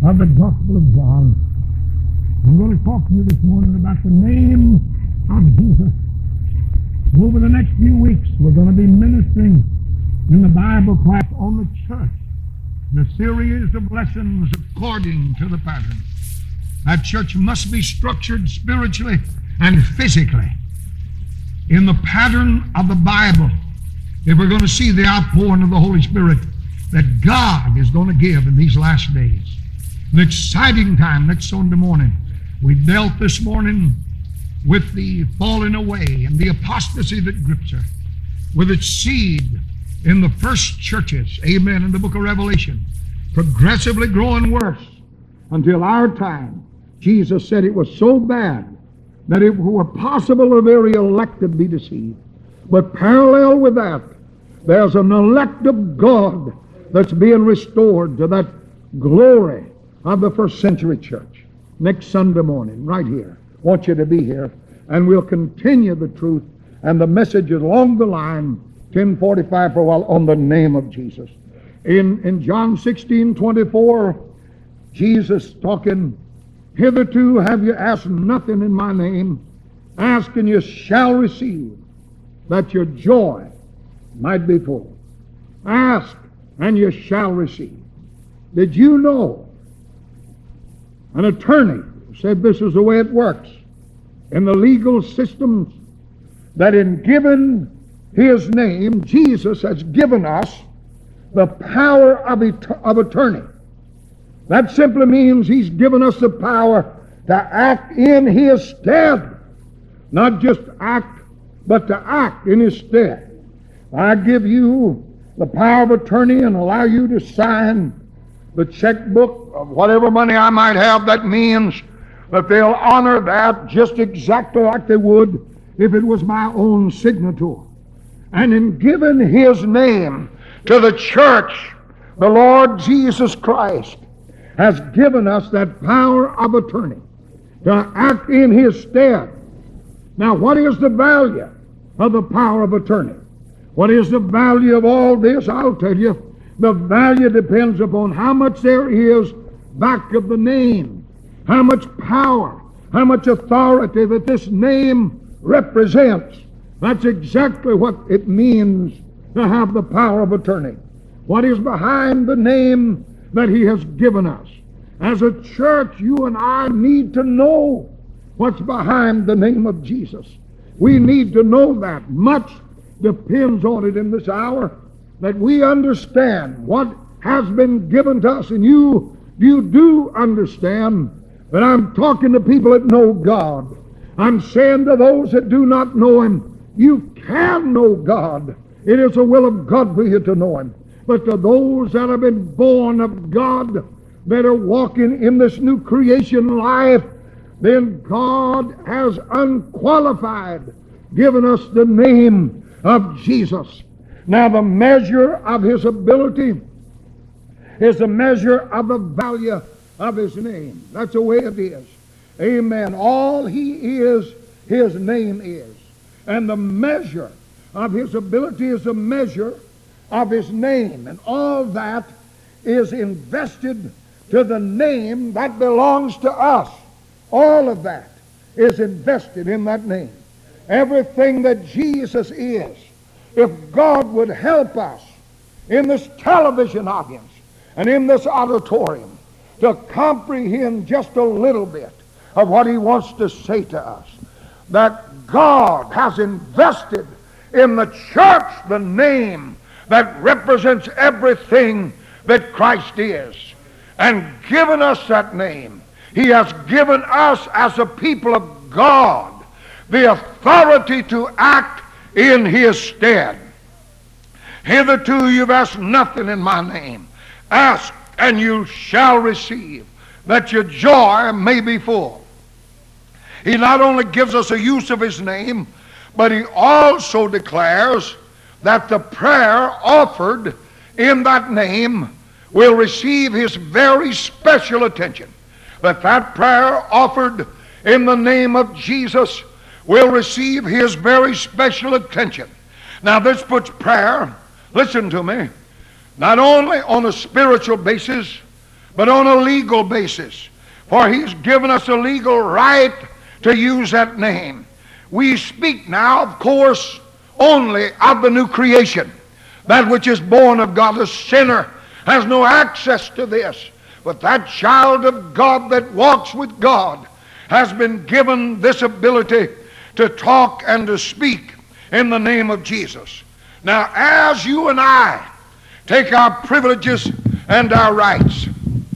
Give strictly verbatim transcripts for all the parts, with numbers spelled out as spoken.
of the Gospel of John. I'm going to talk to you this morning about the name of Jesus. Over the next few weeks, we're going to be ministering in the Bible class on the church, in a series of lessons according to the pattern. That church must be structured spiritually and physically in the pattern of the Bible if we're going to see the outpouring of the Holy Spirit that God is going to give in these last days. An exciting time next Sunday morning. We dealt this morning with the falling away and the apostasy that grips her, with its seed in the first churches, amen, in the book of Revelation, progressively growing worse until our time. Jesus said it was so bad that if it were possible the very elect would be deceived. But parallel with that, there's an elect of God that's being restored to that glory of the first century church. Next Sunday morning, right here. I want you to be here, and we'll continue the truth and the message along the line, ten forty-five for a while, on the name of Jesus. In, in John sixteen twenty-four, Jesus talking, hitherto have you asked nothing in my name. Ask and you shall receive, that your joy might be full. Ask and you shall receive. Did you know an attorney said this is the way it works in the legal systems, that in giving his name, Jesus has given us the power of, et- of attorney. That simply means he's given us the power to act in his stead. Not just act, but to act in his stead. I give you the power of attorney and allow you to sign the checkbook of whatever money I might have. That means that they'll honor that just exactly like they would if it was my own signature. And in giving his name to the church, the Lord Jesus Christ has given us that power of attorney to act in his stead. Now, what is the value of the power of attorney? What is the value of all this? I'll tell you. The value depends upon how much there is back of the name, how much power, how much authority that this name represents. That's exactly what it means to have the power of attorney. What is behind the name that he has given us? As a church, you and I need to know what's behind the name of Jesus. We need to know that. Much depends on it in this hour, that we understand what has been given to us. And you, you do understand that I'm talking to people that know God. I'm saying to those that do not know him, you can know God. It is the will of God for you to know him. But to those that have been born of God, that are walking in this new creation life, then God has unqualified given us the name of Jesus. Now, the measure of his ability is the measure of the value of his name. That's the way it is. Amen. All he is, his name is. And the measure of his ability is the measure of his name. And all that is invested to the name that belongs to us. All of that is invested in that name. Everything that Jesus is. If God would help us in this television audience and in this auditorium to comprehend just a little bit of what he wants to say to us, that God has invested in the church the name that represents everything that Christ is, and given us that name. He has given us as a people of God the authority to act in his stead. Hitherto you've asked nothing in my name. Ask and you shall receive, that your joy may be full. He not only gives us a use of his name, but he also declares that the prayer offered in that name will receive his very special attention. That that prayer offered in the name of Jesus will receive his very special attention. Now this puts prayer, listen to me, not only on a spiritual basis, but on a legal basis. For He's given us a legal right to use that name. We speak now, of course, only of the new creation. That which is born of God, a sinner, has no access to this. But that child of God that walks with God has been given this ability to talk and to speak in the name of Jesus. Now, as you and I take our privileges and our rights,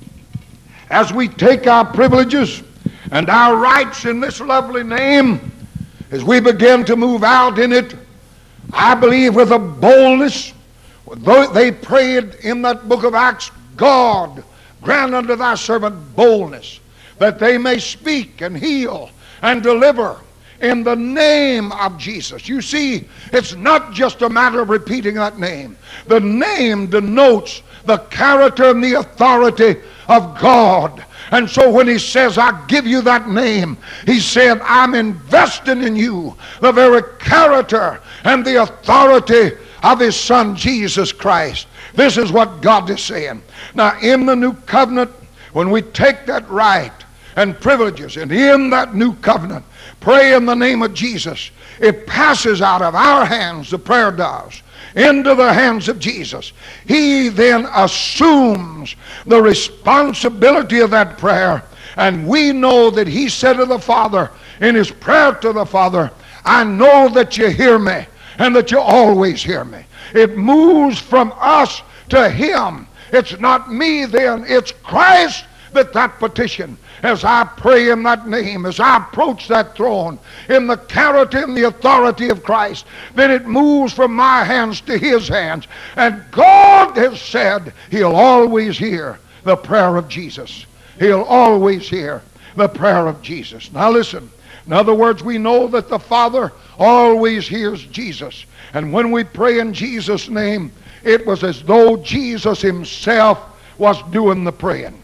as we take our privileges and our rights in this lovely name, as we begin to move out in it, I believe with a boldness, though they prayed in that book of Acts, God, grant unto thy servant boldness, that they may speak and heal and deliver in the name of Jesus. You see, it's not just a matter of repeating that name. The name denotes the character and the authority of God. And so when He says, I give you that name, He said, I'm investing in you the very character and the authority of His Son, Jesus Christ. This is what God is saying. Now, in the new covenant, when we take that right and privileges, and in that new covenant, pray in the name of Jesus, it passes out of our hands, the prayer does, into the hands of Jesus. He then assumes the responsibility of that prayer, and we know that He said to the Father in His prayer to the Father, I know that you hear me and that you always hear me. It moves from us to Him. It's not me then, it's Christ that that petition, as I pray in that name, as I approach that throne in the character and the authority of Christ, then it moves from my hands to His hands. And God has said He'll always hear the prayer of Jesus. He'll always hear the prayer of Jesus. Now listen, in other words, we know that the Father always hears Jesus. And when we pray in Jesus' name, it was as though Jesus Himself was doing the praying.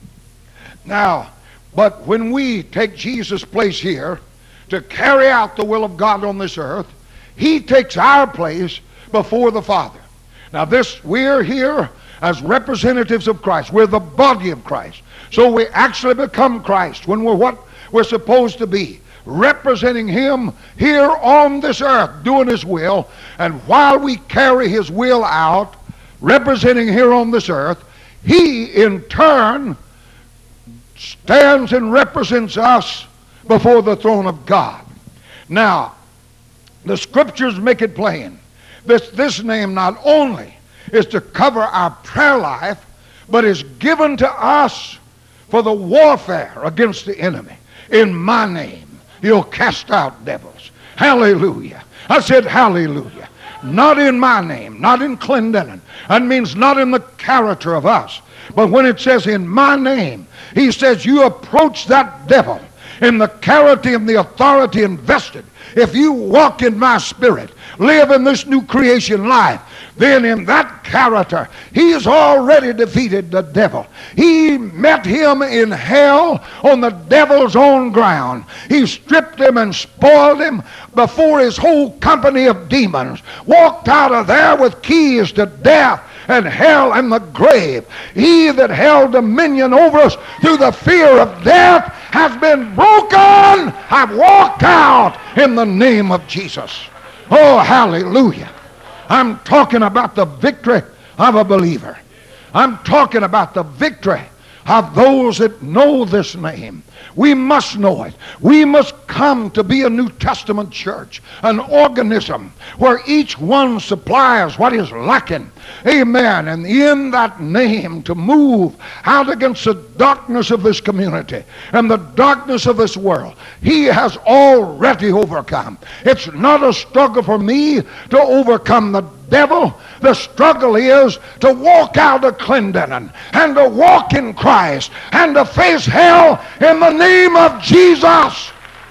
Now, but when we take Jesus' place here to carry out the will of God on this earth, He takes our place before the Father. Now this, we're here as representatives of Christ. We're the body of Christ. So we actually become Christ when we're what we're supposed to be, representing Him here on this earth, doing His will. And while we carry His will out, representing here on this earth, He in turn stands and represents us before the throne of God. Now, the Scriptures make it plain. This, this name not only is to cover our prayer life, but is given to us for the warfare against the enemy. In my name, you'll cast out devils. Hallelujah. I said hallelujah. Not in my name, not in Clendenin. That means not in the character of us. But when it says in my name, He says you approach that devil in the character and the authority invested. If you walk in my spirit, live in this new creation life, then in that character, He has already defeated the devil. He met him in hell on the devil's own ground. He stripped him and spoiled him before his whole company of demons. Walked out of there with keys to death and hell and the grave. He that held dominion over us through the fear of death has been broken. I've walked out in the name of Jesus. Oh, hallelujah. I'm talking about the victory of a believer. I'm talking about the victory of those that know this name. We must know it. We must come to be a New Testament church, an organism where each one supplies what is lacking. Amen. And in that name to move out against the darkness of this community and the darkness of this world. He has already overcome. It's not a struggle for me to overcome the devil. The struggle is to walk out of Clendenin and to walk in Christ and to face hell in the name of Jesus.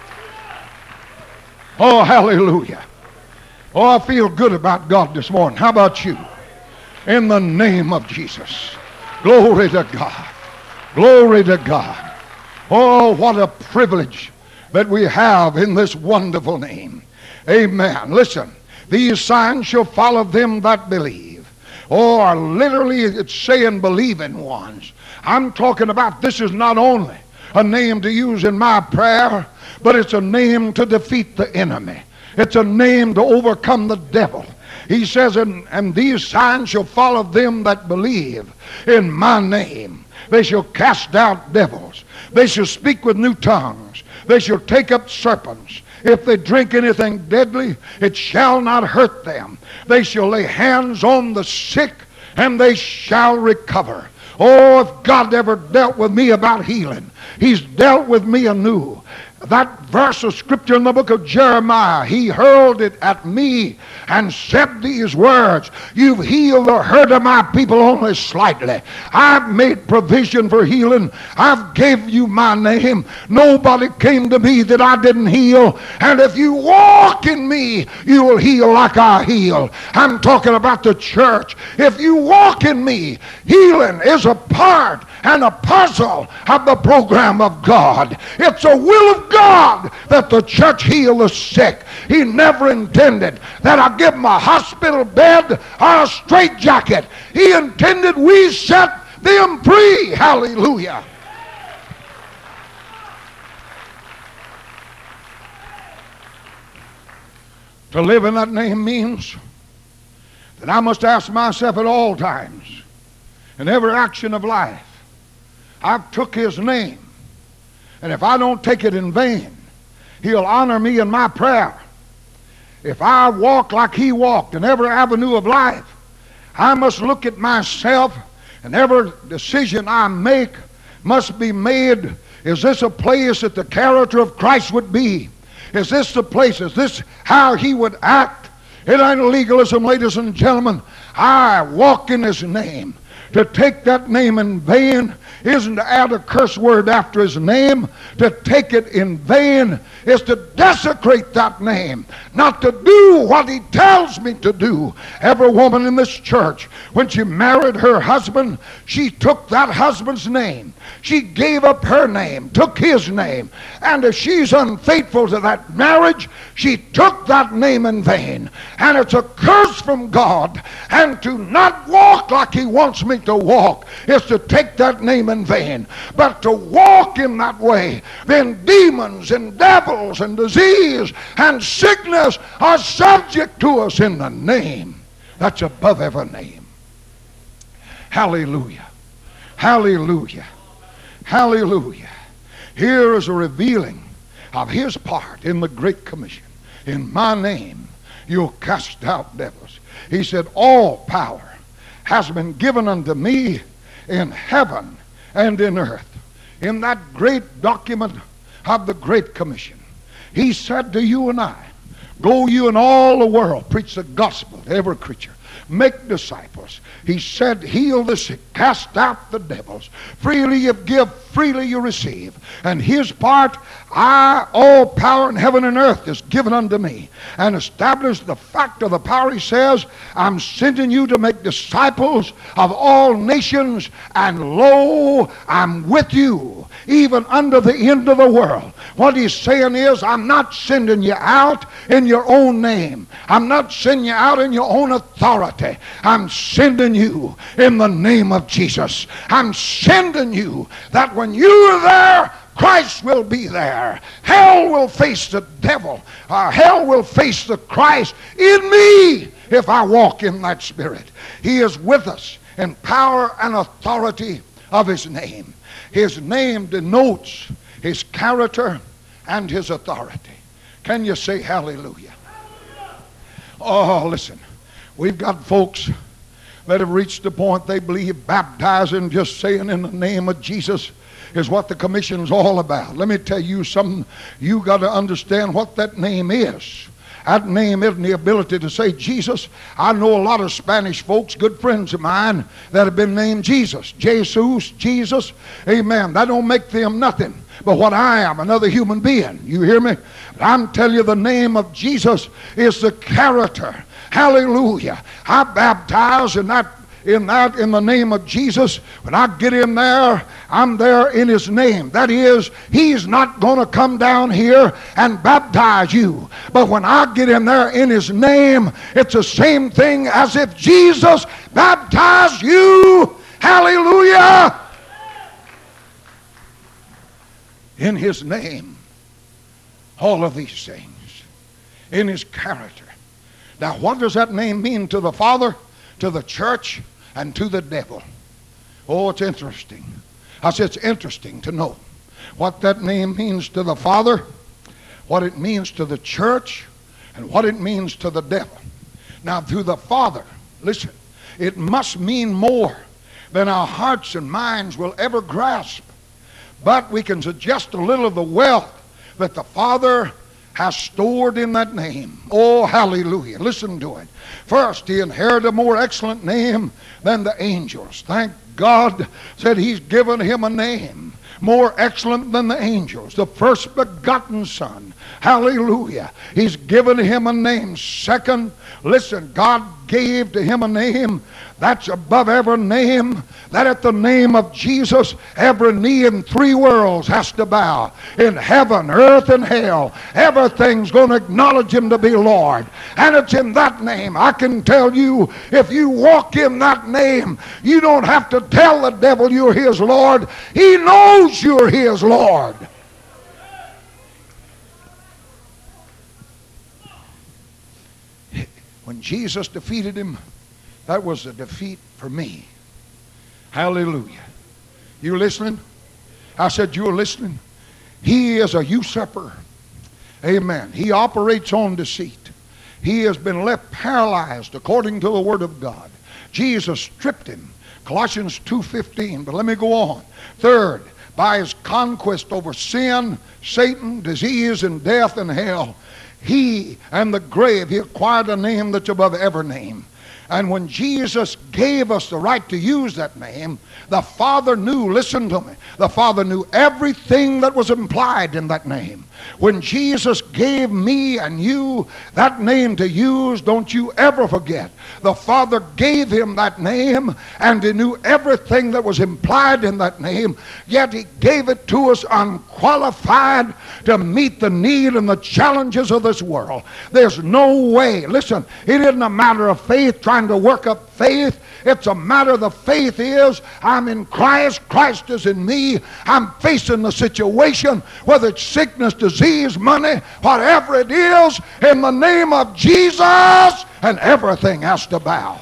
Oh, hallelujah. Oh, I feel good about God this morning. How about you? In the name of Jesus. Glory to God. Glory to God. Oh, what a privilege that we have in this wonderful name. Amen. Listen. These signs shall follow them that believe. Or literally it's saying believing ones. I'm talking about this is not only a name to use in my prayer, but it's a name to defeat the enemy. It's a name to overcome the devil. He says, and, and these signs shall follow them that believe in my name. They shall cast out devils. They shall speak with new tongues. They shall take up serpents. If they drink anything deadly, it shall not hurt them. They shall lay hands on the sick, and they shall recover. Oh, if God ever dealt with me about healing, He's dealt with me anew. That verse of scripture in the book of Jeremiah, he hurled it at me and said these words, you've healed the hurt of my people only slightly. I've made provision for healing. I've gave you my name. Nobody came to me that I didn't heal. And if you walk in me, you will heal like I heal. I'm talking about the church. If you walk in me, healing is a part and a puzzle of the program of God. It's a will of God that the church heal the sick. He never intended that I give them a hospital bed or a straitjacket. He intended we set them free. Hallelujah. To live in that name means that I must ask myself at all times, in every action of life, I've took his name. And if I don't take it in vain, he'll honor me in my prayer. If I walk like he walked in every avenue of life, I must look at myself, and every decision I make must be made, is this a place that the character of Christ would be? Is this the place? Is this how he would act? It ain't legalism, ladies and gentlemen. I walk in his name. To take that name in vain isn't to add a curse word after his name. To take it in vain is to desecrate that name, not to do what he tells me to do. Every woman in this church, when she married her husband, she took that husband's name. She gave up her name, took his name. And if she's unfaithful to that marriage, she took that name in vain. And it's a curse from God. And to not walk like he wants me to walk is to take that name in vain. But to walk in that way, then demons and devils and disease and sickness are subject to us in the name that's above every name. Hallelujah. Hallelujah. Hallelujah. Here is a revealing of his part in the Great Commission. In my name you'll cast out devils. He said, all power has been given unto me in heaven and in earth. In that great document of the Great Commission, he said to you and I, go you in all the world, preach the gospel to every creature, make disciples. He said, heal the sick, cast out the devils. Freely you give, freely you receive. And his part, I, all power in heaven and earth is given unto me. And established the fact of the power, he says, I'm sending you to make disciples of all nations, and lo, I'm with you, even unto the end of the world. What he's saying is, I'm not sending you out in your own name. I'm not sending you out in your own authority. I'm sending you in the name of Jesus. I'm sending you that when you're there, Christ will be there. Hell will face the devil. Uh, hell will face the Christ in me if I walk in that spirit. He is with us in power and authority of his name. His name denotes his character and his authority. Can you say hallelujah? Oh, listen. We've got folks that have reached the point they believe baptizing, just saying in the name of Jesus, is what the commission's all about. Let me tell you something. You got to understand what that name is. That name isn't the ability to say Jesus. I know a lot of Spanish folks, good friends of mine, that have been named Jesus. Jesus, Jesus, amen. That don't make them nothing but what I am, another human being. You hear me? But I'm telling you, the name of Jesus is the character. Hallelujah. I baptize, and that in that, in the name of Jesus. When I get in there, I'm there in His name. That is, He's not going to come down here and baptize you. But when I get in there in His name, it's the same thing as if Jesus baptized you. Hallelujah! In His name. All of these things. In His character. Now, what does that name mean to the Father, to the church, and to the devil? Oh, it's interesting. I said it's interesting to know what that name means to the Father, what it means to the church, and what it means to the devil. Now, to the Father, listen, it must mean more than our hearts and minds will ever grasp. But we can suggest a little of the wealth that the Father has stored in that name. Oh, hallelujah. Listen to it. First, He inherited a more excellent name than the angels. Thank God that He's given him a name more excellent than the angels. The first begotten Son. Hallelujah. He's given him a name. Second, listen, God gave to him a name that's above every name, that at the name of Jesus, every knee in three worlds has to bow. In heaven, earth, and hell, everything's going to acknowledge Him to be Lord. And it's in that name. I can tell you, if you walk in that name, you don't have to tell the devil you're His Lord. He knows you're His Lord. When Jesus defeated him, that was a defeat for me. Hallelujah. You listening? I said you're listening. He is a usurper. Amen. He operates on deceit. He has been left paralyzed according to the Word of God. Jesus stripped him. Colossians two fifteen. But let me go on. Third, by His conquest over sin, Satan, disease, and death, and hell, He and the grave, He acquired a name that's above every name. And when Jesus gave us the right to use that name, the Father knew, listen to me, the Father knew everything that was implied in that name. When Jesus gave me and you that name to use, don't you ever forget, the Father gave Him that name, and He knew everything that was implied in that name, yet He gave it to us unqualified to meet the need and the challenges of this world. There's no way, listen, it isn't a matter of faith trying to work up faith. It's a matter of the faith is, I'm in Christ, Christ is in me. I'm facing the situation, whether it's sickness, disease, money, whatever it is, in the name of Jesus, and everything has to bow.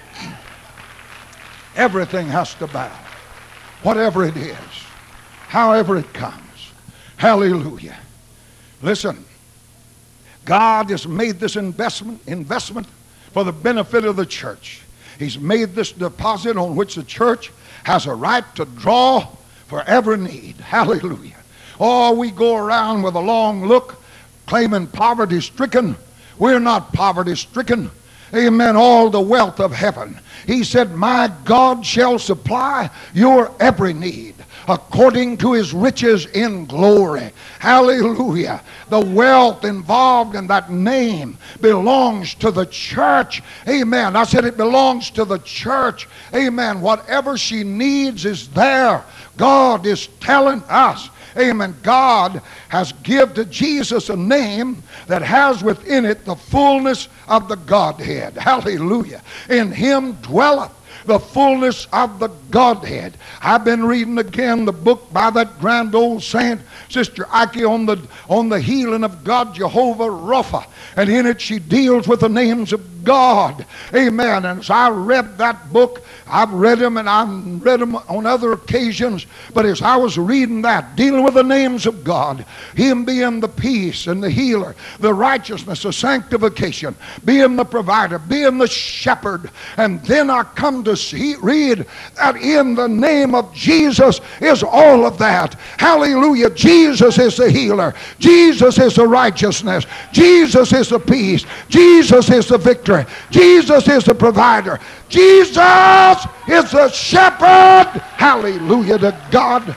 Everything has to bow. Whatever it is, however it comes. Hallelujah. Listen, God has made this investment, investment for the benefit of the church. He's made this deposit on which the church has a right to draw for every need. Hallelujah. Oh, we go around with a long look claiming poverty stricken. We're not poverty stricken. Amen. All the wealth of heaven. He said, my God shall supply your every need according to His riches in glory. Hallelujah. The wealth involved in that name belongs to the church. Amen. I said it belongs to the church. Amen. Whatever she needs is there. God is telling us. Amen. God has given to Jesus a name that has within it the fullness of the Godhead. Hallelujah. In Him dwelleth the fullness of the Godhead. I've been reading again the book by that grand old saint, Sister Ike, on the, on the healing of God, Jehovah Rapha. And in it she deals with the names of God. Amen. And as I read that book, I've read them and I've read them on other occasions. But as I was reading that, dealing with the names of God, Him being the peace and the healer, the righteousness, the sanctification, being the provider, being the shepherd. And then I come to see, read that in the name of Jesus is all of that. Hallelujah. Jesus is the healer. Jesus is the righteousness. Jesus is the peace. Jesus is the victory. Jesus is the provider. Jesus is the shepherd. Hallelujah to God.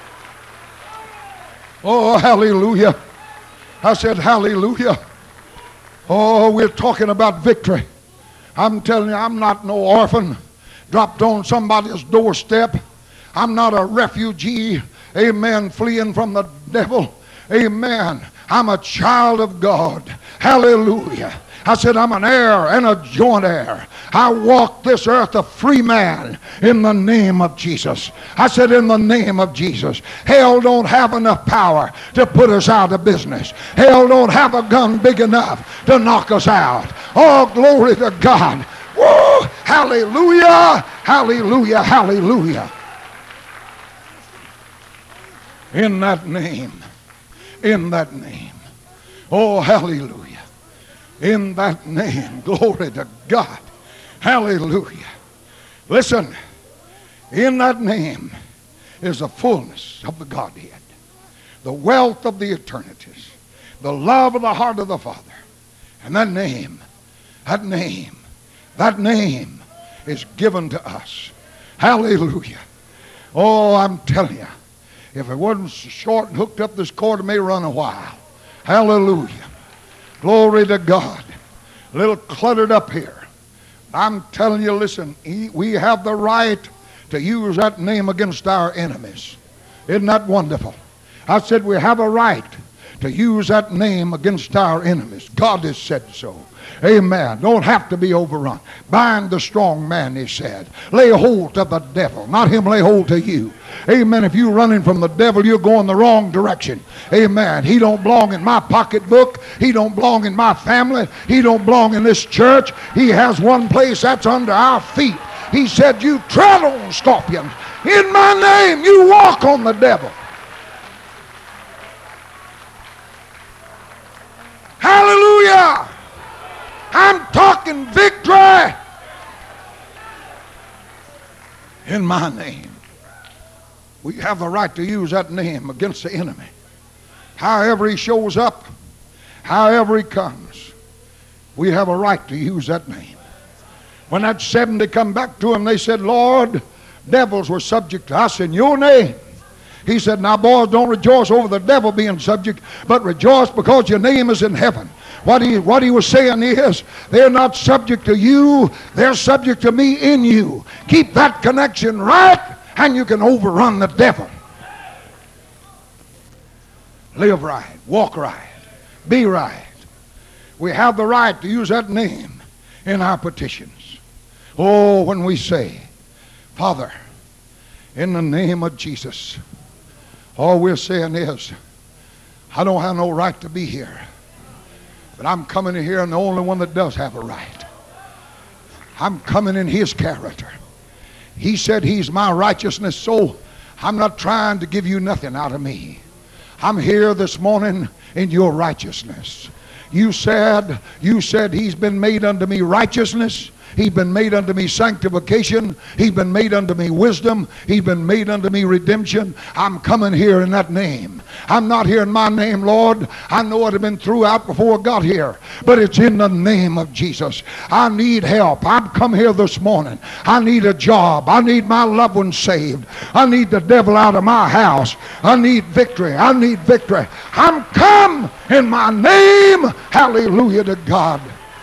Oh, hallelujah. I said hallelujah. Oh, we're talking about victory. I'm telling you, I'm not no orphan. dropped on somebody's doorstep. I'm not a refugee, amen, fleeing from the devil. Amen. I'm a child of God. Hallelujah. I said, I'm an heir and a joint heir. I walk this earth a free man in the name of Jesus. I said, in the name of Jesus. Hell don't have enough power to put us out of business. Hell don't have a gun big enough to knock us out. Oh, glory to God. Woo! Hallelujah! Hallelujah! Hallelujah! In that name. In that name. Oh, hallelujah. In that name. Glory to God. Hallelujah. Listen. In that name is the fullness of the Godhead. The wealth of the eternities. The love of the heart of the Father. And that name, that name, that name is given to us. Hallelujah. Oh, I'm telling you. If it wasn't short and hooked up this cord, it may run a while. Hallelujah. Glory to God. A little cluttered up here. I'm telling you, listen, we have the right to use that name against our enemies. Isn't that wonderful? I said we have a right to use that name against our enemies. God has said so. Amen. Don't have to be overrun. Bind the strong man, he said. Lay hold of the devil, not him lay hold to you. Amen. If you're running from the devil, you're going the wrong direction. Amen. He don't belong in my pocketbook. He don't belong in my family. He don't belong in this church. He has one place, that's under our feet. He said, you tread on scorpions. In my name, you walk on the devil. Hallelujah. I'm talking victory in my name. We have the right to use that name against the enemy. However he shows up, however he comes, we have a right to use that name. When that seventy come back to him, they said, Lord, devils were subject to us in your name. He said, now boys, don't rejoice over the devil being subject, but rejoice because your name is in heaven. What he, what he was saying is, they're not subject to you, they're subject to me in you. Keep that connection right, and you can overrun the devil. Live right, walk right, be right. We have the right to use that name in our petitions. Oh, when we say, Father, in the name of Jesus, all we're saying is, I don't have no right to be here, but I'm coming in here and the only one that does have a right. I'm coming in his character. He said he's my righteousness, so I'm not trying to give you nothing out of me. I'm here this morning in your righteousness. You said, you said he's been made unto me righteousness. He's been made unto me sanctification. He's been made unto me wisdom. He's been made unto me redemption. I'm coming here in that name. I'm not here in my name, Lord. I know it had been throughout before I got here, but it's in the name of Jesus. I need help. I've come here this morning. I need a job. I need my loved ones saved. I need the devil out of my house. I need victory. I need victory. I'm come in my name. Hallelujah to God.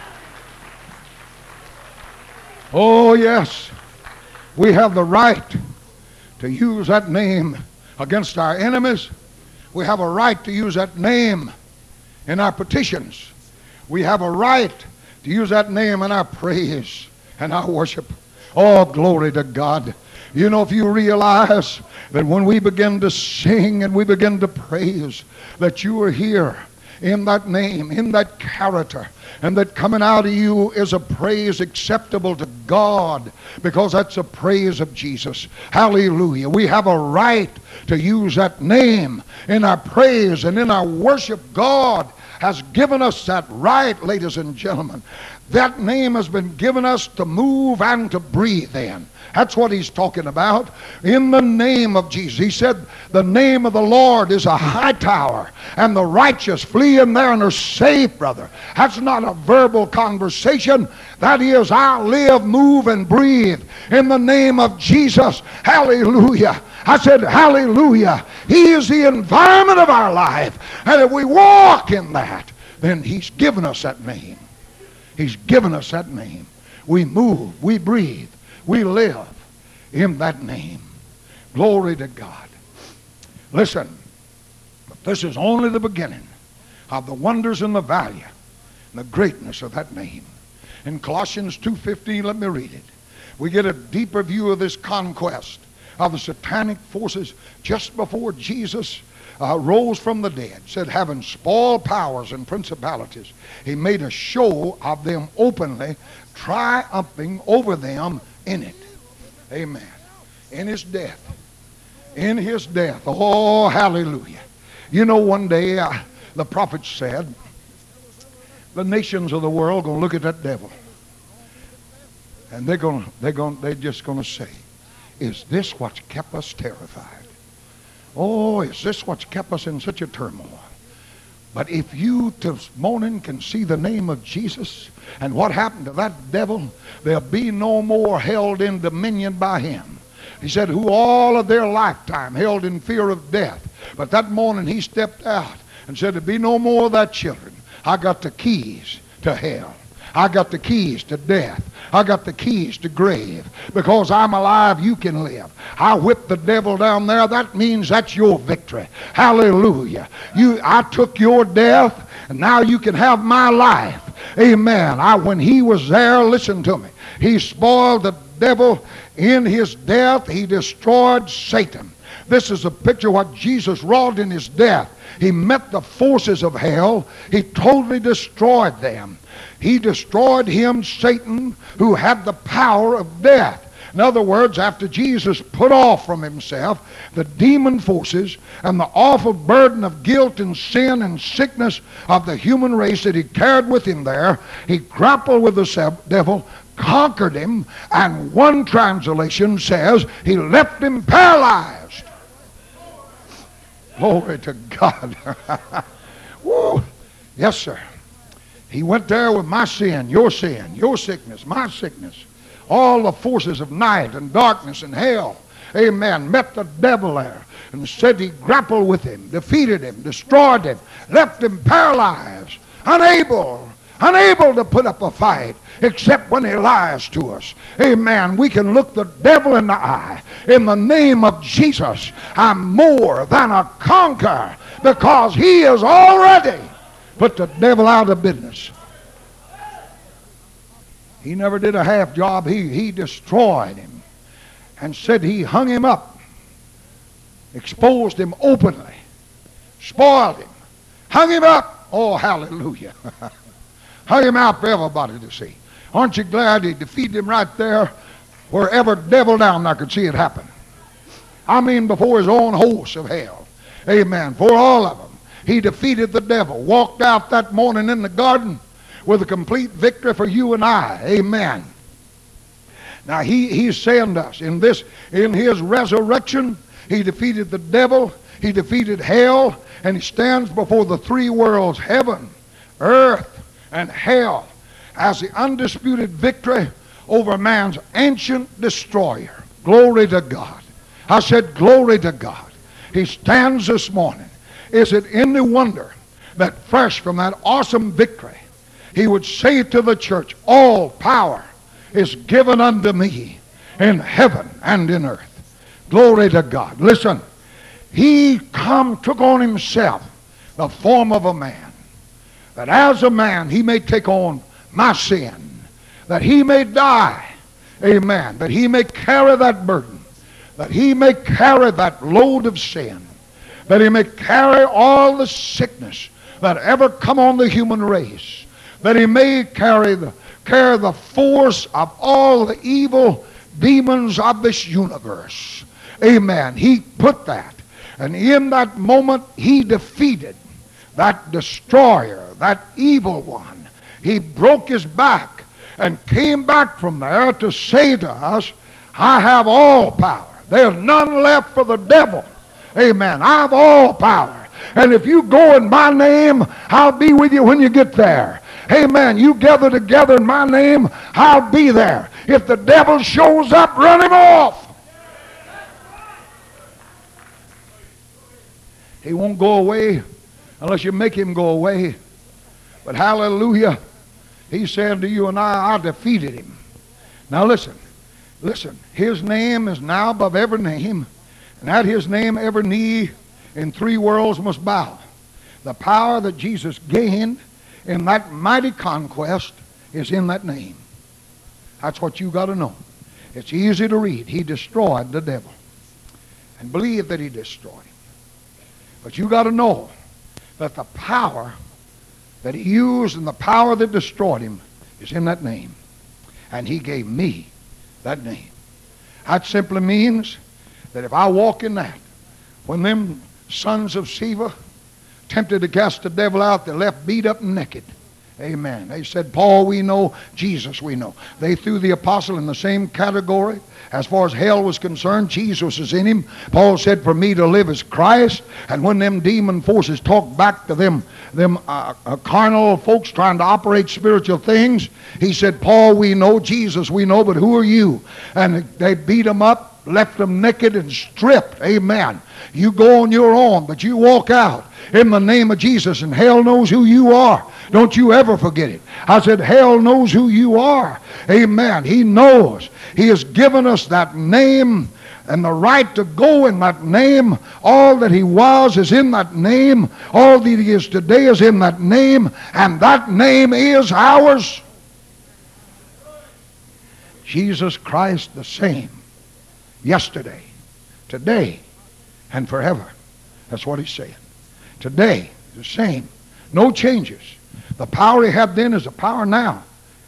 Oh, yes, we have the right to use that name against our enemies. We have a right to use that name in our petitions. We have a right to use that name in our praise and our worship. Oh, glory to God. You know, if you realize that when we begin to sing and we begin to praise, that you are here in that name, in that character, and that coming out of you is a praise acceptable to God, because that's a praise of Jesus. Hallelujah. We have a right to use that name in our praise and in our worship. God has given us that right, ladies and gentlemen. That name has been given us to move and to breathe in. That's what he's talking about. In the name of Jesus. He said the name of the Lord is a high tower, and the righteous flee in there and are safe, brother. That's not a verbal conversation. That is, I live, move, and breathe in the name of Jesus. Hallelujah. I said, hallelujah. He is the environment of our life. And if we walk in that, then he's given us that name. He's given us that name. We move, we breathe, We live in that name. Glory to God. Listen, but this is only the beginning of the wonders and the value and the greatness of that name. In Colossians two fifteen, let me read it. We get a deeper view of this conquest of the satanic forces just before Jesus uh, rose from the dead. Said, having spoiled powers and principalities, he made a show of them openly, triumphing over them in it. Amen. In his death. In his death. Oh, hallelujah. You know, one day uh, the prophet said, the nations of the world are going to look at that devil. And they're going to, they're going, they're just going to say, is this what's kept us terrified? Oh, is this what's kept us in such a turmoil? But if you this morning can see the name of Jesus and what happened to that devil, there'll be no more held in dominion by him. He said, who all of their lifetime held in fear of death. But that morning he stepped out and said, there'll be no more of that, children. I got the keys to hell. I got the keys to death. I got the keys to grave. Because I'm alive, you can live. I whipped the devil down there. That means that's your victory. Hallelujah. You, I took your death, and now you can have my life. Amen. I, when he was there, listen to me. He spoiled the devil in his death. He destroyed Satan. This is a picture of what Jesus wrought in his death. He met the forces of hell. He totally destroyed them. He destroyed him, Satan, who had the power of death. In other words, after Jesus put off from himself the demon forces and the awful burden of guilt and sin and sickness of the human race that he carried with him there, he grappled with the devil, conquered him, and one translation says he left him paralyzed. Glory to God. Woo. Yes, sir. He went there with my sin, your sin, your sickness, my sickness. All the forces of night and darkness and hell. Amen. Met the devil there and said he grappled with him, defeated him, destroyed him, left him paralyzed, unable, unable to put up a fight except when he lies to us. Amen. We can look the devil in the eye. In the name of Jesus, I'm more than a conqueror because he is already put the devil out of business. He never did a half job. He, he destroyed him and said he hung him up, exposed him openly, spoiled him, hung him up. Oh, hallelujah. Hung him out for everybody to see. Aren't you glad he defeated him right there where every devil down there could see it happen? I mean, before his own host of hell. Amen. For all of them. He defeated the devil, walked out that morning in the garden with a complete victory for you and I. Amen. Now he, he's saying to us, in this, in his resurrection, he defeated the devil, he defeated hell, and he stands before the three worlds, heaven, earth, and hell, as the undisputed victory over man's ancient destroyer. Glory to God. I said glory to God. He stands this morning. Is it any wonder that fresh from that awesome victory, he would say to the church, all power is given unto me in heaven and in earth. Glory to God. Listen, he come, took on himself the form of a man, that as a man he may take on my sin, that he may die, amen, that he may carry that burden, that he may carry that load of sin, that he may carry all the sickness that ever come on the human race, that he may carry the, carry the force of all the evil demons of this universe. Amen. He put that. And in that moment, he defeated that destroyer, that evil one. He broke his back and came back from there to say to us, I have all power. There's none left for the devil. Amen. I have all power. And if you go in my name, I'll be with you when you get there. Amen. You gather together in my name, I'll be there. If the devil shows up, run him off. He won't go away unless you make him go away. But hallelujah, he said to you and I, I defeated him. Now listen, Listen, His name is now above every name, and at His name every knee in three worlds must bow. The power that Jesus gained in that mighty conquest is in that name. That's what you got to know. It's easy to read. He destroyed the devil. And believe that He destroyed him. But you got to know that the power that He used and the power that destroyed him is in that name. And He gave me that name. That simply means that if I walk in that, when them sons of Sceva tempted to cast the devil out, they left beat up and naked. Amen. They said, Paul we know, Jesus we know. They threw the apostle in the same category. As far as hell was concerned, Jesus is in him. Paul said, for me to live is Christ. And when them demon forces talked back to them, them uh, uh, carnal folks trying to operate spiritual things, he said, Paul we know, Jesus we know, but who are you? And they beat him up, left them naked and stripped. Amen. You go on your own, but you walk out in the name of Jesus, and hell knows who you are. Don't you ever forget it. I said, hell knows who you are. Amen. He knows. He has given us that name and the right to go in that name. All that He was is in that name. All that He is today is in that name. And that name is ours. Jesus Christ the same. Yesterday, today, and forever. That's what He's saying. Today, the same. No changes. The power He had then is the power now.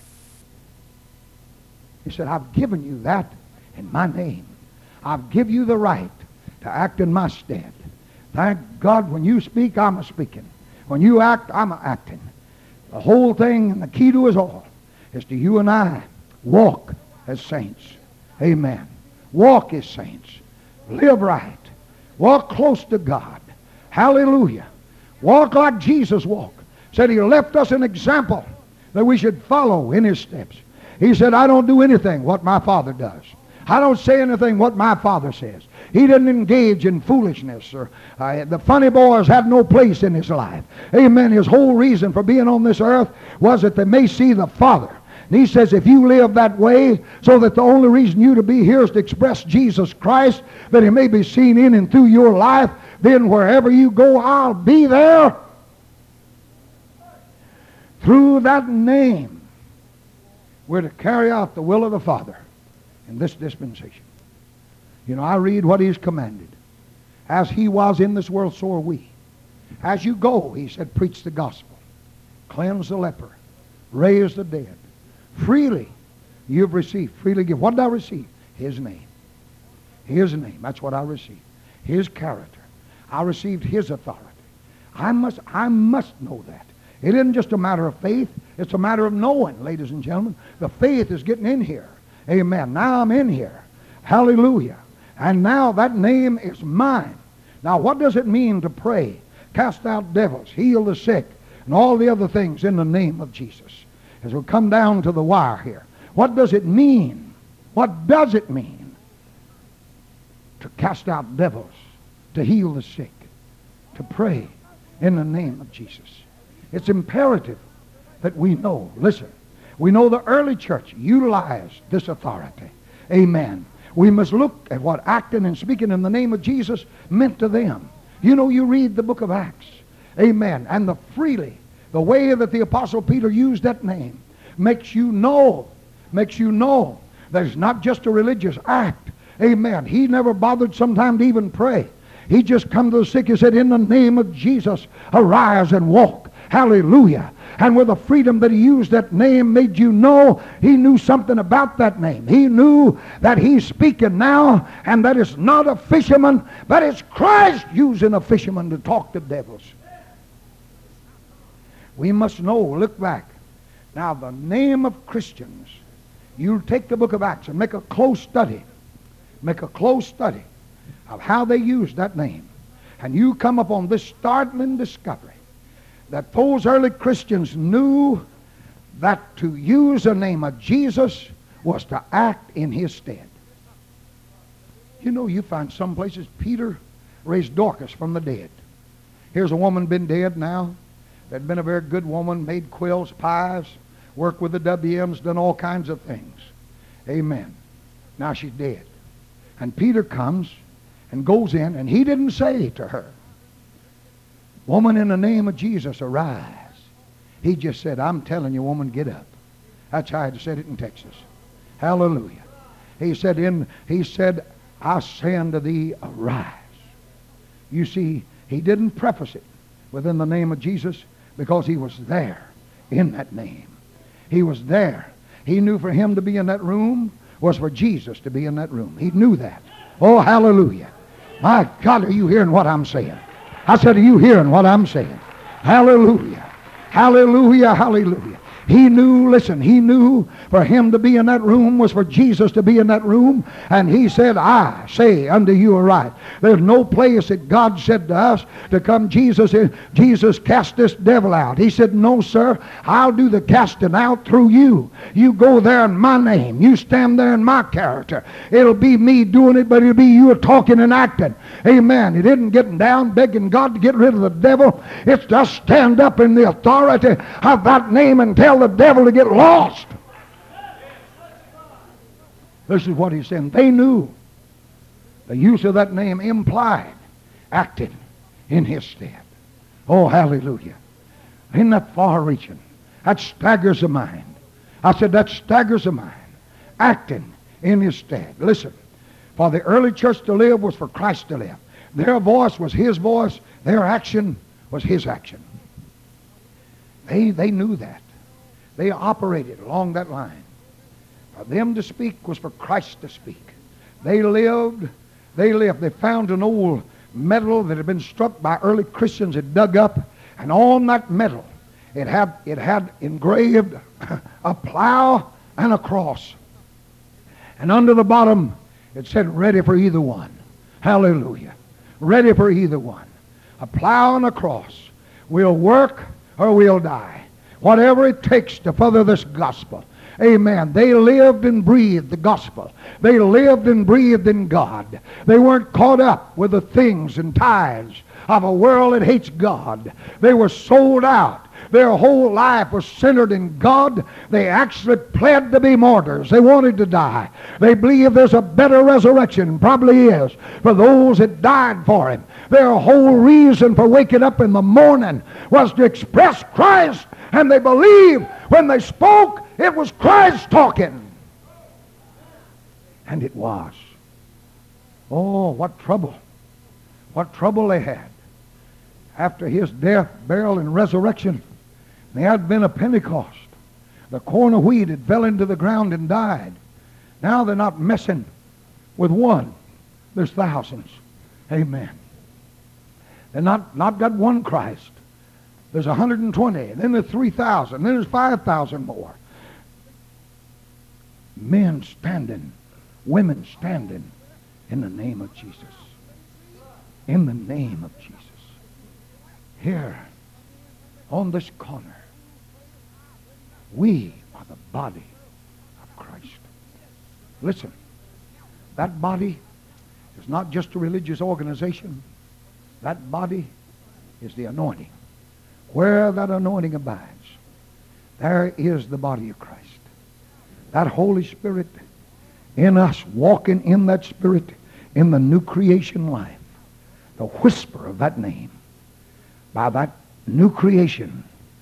He said, I've given you that in my name. I've given you the right to act in my stead. Thank God, when you speak, I'm a speaking. When you act, I'm a acting. The whole thing and the key to it all is to you and I walk as saints. Amen. Walk as saints. Live right. Walk close to God. Hallelujah. Walk like Jesus walked. Said He left us an example that we should follow in His steps. He said, I don't do anything what my Father does. I don't say anything what my Father says. He didn't engage in foolishness. Or uh, the funny boys had no place in His life. Amen. His whole reason for being on this earth was that they may see the Father. And He says, if you live that way, so that the only reason you to be here is to express Jesus Christ, that He may be seen in and through your life, then wherever you go, I'll be there. Through that name, we're to carry out the will of the Father in this dispensation. You know, I read what He's commanded. As He was in this world, so are we. As you go, He said, preach the gospel. Cleanse the leper. Raise the dead. Freely you've received. Freely give. What did I receive? His name. His name. That's what I received. His character. I received His authority. I must, I must know that. It isn't just a matter of faith. It's a matter of knowing, ladies and gentlemen. The faith is getting in here. Amen. Now I'm in here. Hallelujah. And now that name is mine. Now what does it mean to pray, cast out devils, heal the sick, and all the other things in the name of Jesus? As we come down to the wire here. What does it mean? What does it mean to cast out devils, to heal the sick, to pray in the name of Jesus? It's imperative that we know. Listen, we know the early church utilized this authority. Amen. We must look at what acting and speaking in the name of Jesus meant to them. You know, you read the book of Acts. Amen. And the freely, the way that the Apostle Peter used that name makes you know, makes you know that it's not just a religious act. Amen. He never bothered sometimes to even pray. He just come to the sick and said, in the name of Jesus, arise and walk. Hallelujah. And with the freedom that He used that name made you know He knew something about that name. He knew that He's speaking now, and that it's not a fisherman, but it's Christ using a fisherman to talk to devils. We must know, look back. Now the name of Christians, you take the book of Acts and make a close study. Make a close study of how they used that name. And you come upon this startling discovery that those early Christians knew that to use the name of Jesus was to act in His stead. You know, you find some places Peter raised Dorcas from the dead. Here's a woman been dead now, that'd been a very good woman, made quills, pies, worked with the W Ms, done all kinds of things. Amen. Now she's dead. And Peter comes and goes in, and he didn't say to her, woman, in the name of Jesus, arise. He just said, I'm telling you, woman, get up. That's how I said it in Texas. Hallelujah. He said, in, he said, I say unto thee, arise. You see, he didn't preface it within the name of Jesus because he was there in that name. He was there. He knew for him to be in that room was for Jesus to be in that room. He knew that. Oh, hallelujah. My God, are you hearing what I'm saying? I said, are you hearing what I'm saying? Hallelujah. Hallelujah, hallelujah. He knew, listen, he knew for him to be in that room was for Jesus to be in that room. And he said, I say unto you aright. There's no place that God said to us to come, Jesus, Jesus cast this devil out. He said, no, sir, I'll do the casting out through you. You go there in my name. You stand there in my character. It'll be me doing it, but it'll be you talking and acting. Amen. It isn't getting down, begging God to get rid of the devil. It's just stand up in the authority of that name and tell the devil to get lost. This is what he's saying. They knew the use of that name implied acting in his stead. Oh, hallelujah. Isn't that far-reaching? That staggers the mind. I said that staggers the mind. Acting in his stead. Listen, for the early church to live was for Christ to live. Their voice was his voice. Their action was his action. They, they knew that. They operated along that line. For them to speak was for Christ to speak. They lived, they lived. They found an old medal that had been struck by early Christians and dug up, and on that medal it had, it had engraved a plow and a cross. And under the bottom it said, ready for either one. Hallelujah. Ready for either one. A plow and a cross. We'll work or we'll die. Whatever it takes to further this gospel. Amen. They lived and breathed the gospel. They lived and breathed in God. They weren't caught up with the things and ties of a world that hates God. They were sold out. Their whole life was centered in God. They actually pled to be martyrs. They wanted to die. They believe there's a better resurrection. Probably is. For those that died for him. Their whole reason for waking up in the morning was to express Christ. And they believed when they spoke, it was Christ talking. And it was. Oh, what trouble. What trouble they had. After his death, burial, and resurrection, the advent of Pentecost, the corn of wheat had fell into the ground and died. Now they're not messing with one. There's thousands. Amen. They're not, not got one Christ. There's one hundred twenty. Then there's three thousand. Then there's five thousand more. Men standing, women standing in the name of Jesus. In the name of Jesus. Here, on this corner, we are the body of Christ. Listen, that body is not just a religious organization. That body is the anointing. Where that anointing abides, there is the body of Christ. That Holy Spirit in us, walking in that Spirit in the new creation life, the whisper of that name, by that new creation,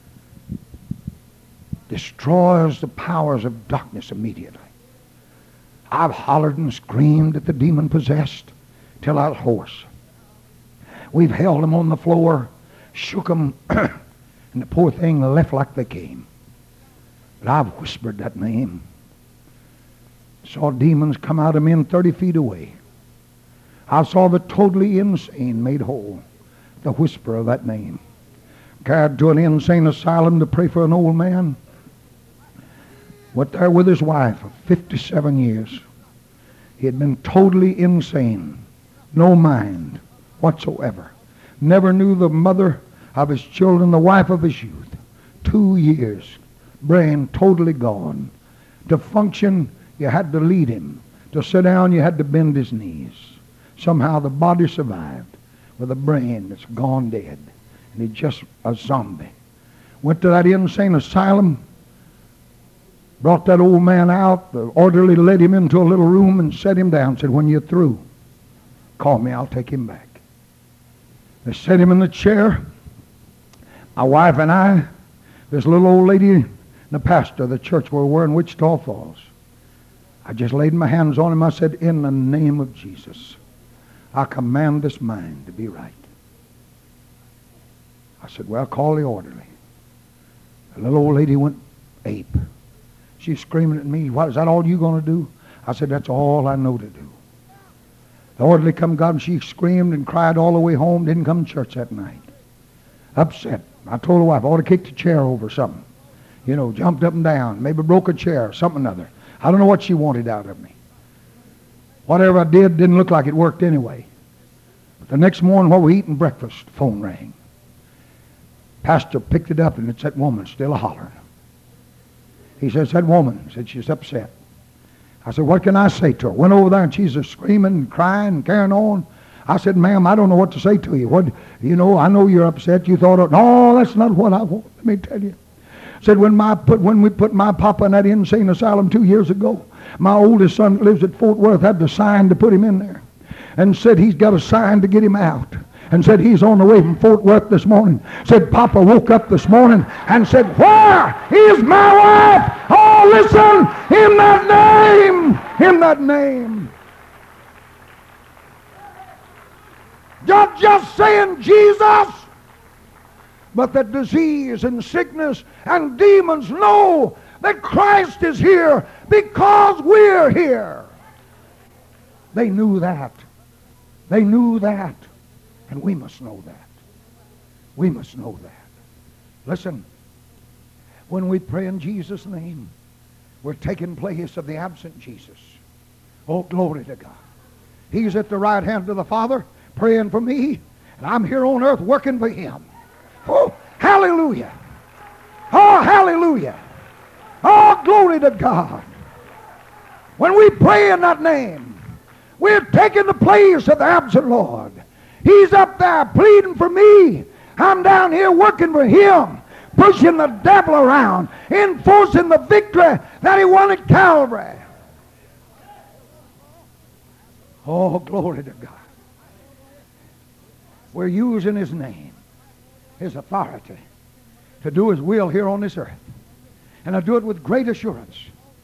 destroys the powers of darkness immediately. I've hollered and screamed at the demon-possessed till I was hoarse. We've held them on the floor, shook them, and the poor thing left like they came. But I've whispered that name. Saw demons come out of men thirty feet away. I saw the totally insane made whole. The whisper of that name. Carried to an insane asylum to pray for an old man. Went there with his wife for fifty-seven years. He had been totally insane. No mind whatsoever. Never knew the mother of his children, the wife of his youth. Two years. Brain totally gone. To function, you had to lead him. To sit down, you had to bend his knees. Somehow the body survived with a brain that's gone dead. And he's just a zombie. Went to that insane asylum. Brought that old man out. The orderly led him into a little room and set him down. Said, when you're through, call me. I'll take him back. They set him in the chair. My wife and I, this little old lady, and the pastor of the church where we were in Wichita Falls. I just laid my hands on him. I said, in the name of Jesus, I command this mind to be right. I said, well, call the orderly. The little old lady went ape. She's screaming at me, what, is that all you going to do? I said, that's all I know to do. The orderly come got him. She screamed and cried all the way home. Didn't come to church that night. Upset. I told her wife, I ought to kick the chair over something. You know, jumped up and down. Maybe broke a chair, something or other. I don't know what she wanted out of me. Whatever I did didn't look like it worked anyway. But the next morning while we were eating breakfast, the phone rang. Pastor picked it up, and it's that woman still a hollering. He says, that woman, said she's upset. I said, what can I say to her? Went over there, and she's just screaming and crying and carrying on. I said, ma'am, I don't know what to say to you. What, you know, I know you're upset. You thought, no, that's not what I want. Let me tell you. Said, when, my put, when we put my papa in that insane asylum two years ago, my oldest son that lives at Fort Worth had the sign to put him in there. And said he's got a sign to get him out. And said he's on the way from Fort Worth this morning. Said Papa woke up this morning and said, where is my wife? Oh, listen, in that name, in that name. Not just saying Jesus, but that disease and sickness and demons know that Christ is here because we're here. They knew that. They knew that. And we must know that. We must know that. Listen, when we pray in Jesus' name, we're taking place of the absent Jesus. Oh, glory to God. He's at the right hand of the Father, praying for me, and I'm here on earth working for Him. Oh, hallelujah. Oh, hallelujah. Oh, glory to God. When we pray in that name, we're taking the place of the absent Lord. He's up there pleading for me. I'm down here working for Him, pushing the devil around, enforcing the victory that He won at Calvary. Oh, glory to God. We're using His name, His authority, to do His will here on this earth. And I do it with great assurance.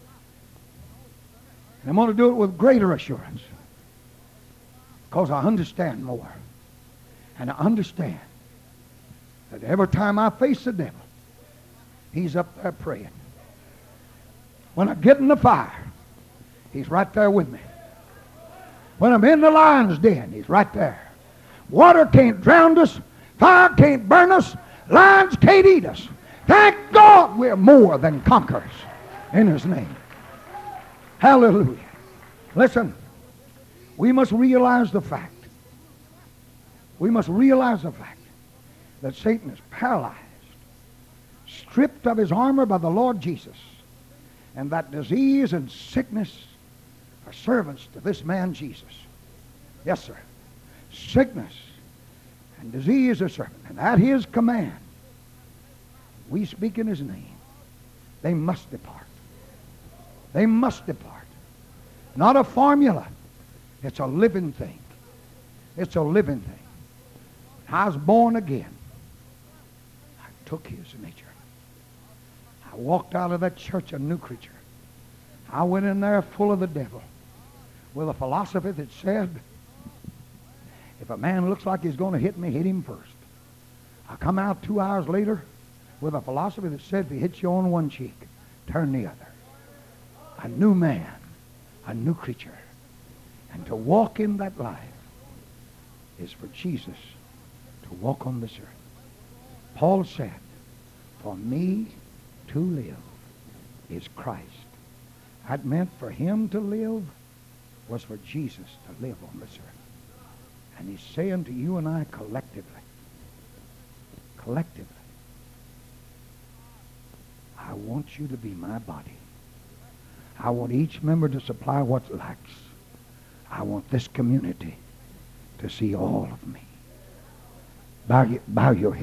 And I'm going to do it with greater assurance, because I understand more. And I understand that every time I face the devil, he's up there praying. When I get in the fire, he's right there with me. When I'm in the lion's den, he's right there. Water can't drown us. Fire can't burn us. Lions can't eat us. Thank God we're more than conquerors in His name. Hallelujah. Listen, we must realize the fact. We must realize the fact that Satan is paralyzed, stripped of his armor by the Lord Jesus, and that disease and sickness are servants to this man Jesus. Yes, sir. Sickness and disease are servants, and at His command, we speak in His name. They must depart. They must depart. Not a formula. It's a living thing. It's a living thing. I was born again. I took His nature. I walked out of that church a new creature. I went in there full of the devil with a philosophy that said, if a man looks like he's going to hit me, hit him first. I come out two hours later with a philosophy that said, if he hits you on one cheek, turn the other. A new man, a new creature. And to walk in that life is for Jesus to walk on this earth. Paul said, for me to live is Christ. That meant for Him to live was for Jesus to live on this earth. And He's saying to you and I collectively, collectively, I want you to be my body. I want each member to supply what lacks. I want this community to see all of me. Bow, bow your head.